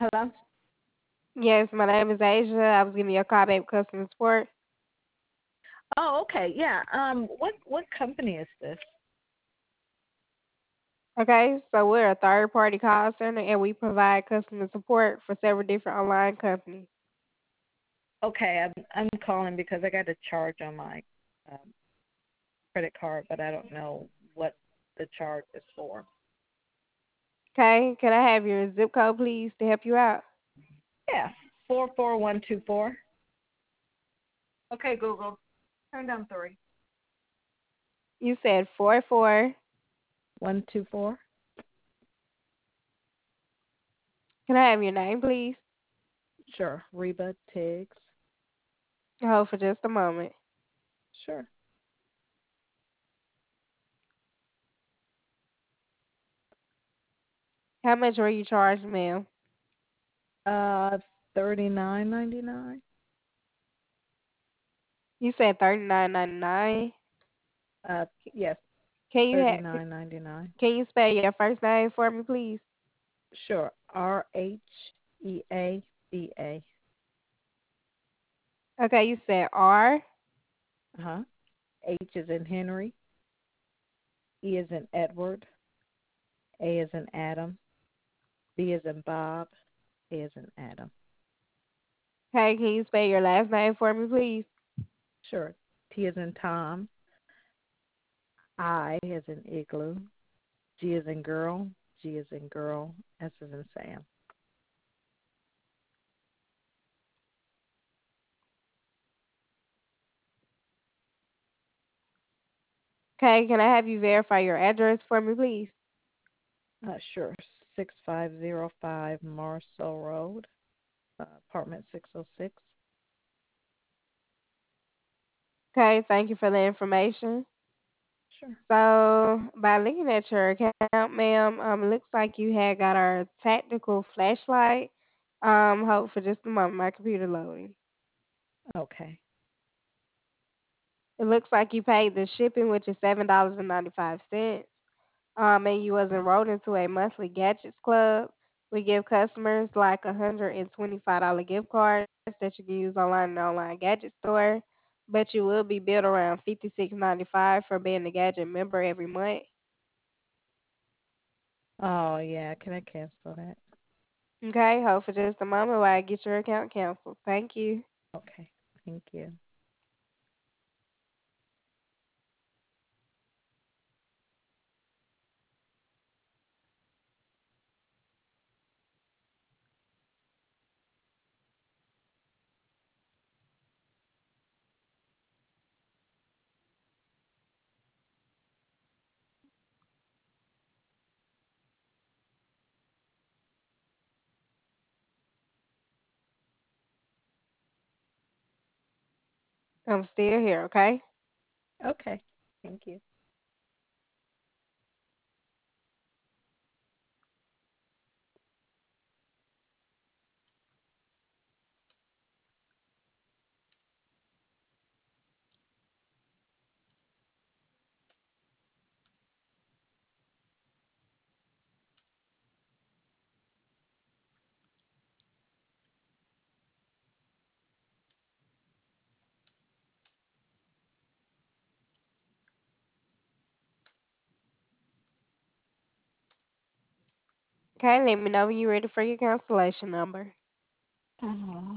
Hello? Yes, my name is Asia. I was giving you a call back with customer support. Oh, okay. Yeah. What company is this? Okay, so we're a third party call center and we provide customer support for several different online companies. Okay, I'm calling because I got a charge on my um, credit card, but I don't know what the charge is for. Okay, can I have your zip code please to help you out? Yeah, 44124. Okay, Google, turn down 3. You said 44. 124. Can I have your name please? Sure, Reba Tiggs. Hold for just a moment. Sure. How much were you charged, ma'am? 39.99. You said $39.99. Yes, Can you 39.99. can you spell your first name for me please? Sure, RHEABA. Okay, you said R. Uh huh. H is in Henry. E is in Edward. A is in Adam. B is in Bob. A is in Adam. Okay, can you spell your last name for me please? Sure. T is in Tom. I is in Igloo. G is in girl. G is in girl. S is in Sam. Okay, can I have you verify your address for me please? Sure. 6505 Marcel Road, apartment 606. Okay, thank you for the information. Sure. So, by looking at your account, ma'am, it looks like you had got our tactical flashlight. Hold for just a moment, my computer loading. Okay. It looks like you paid the shipping, which is $7.95. And you was enrolled into a monthly gadgets club. We give customers like $125 gift cards that you can use online in the online gadget store. But you will be billed around $56.95 for being a gadget member every month. Oh, yeah. Can I cancel that? Okay, hold for just a moment while I get your account canceled. Thank you. Okay. Thank you. I'm still here, okay? Okay. Thank you. Okay, let me know when you're ready for your cancellation number. Uh,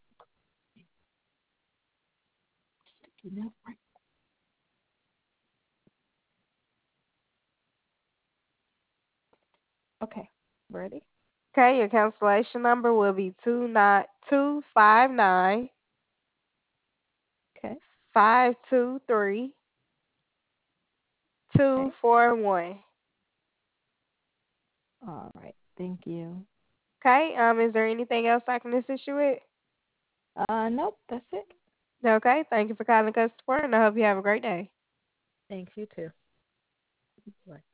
Sticky note right. Okay. Ready? Okay, your cancellation number will be 259 Okay. 523 Okay. 241. All right. Thank you. Okay, is there anything else I can assist you with? Nope. That's it. Okay, thank you for calling customer support and I hope you have a great day. Thanks. You too. Bye.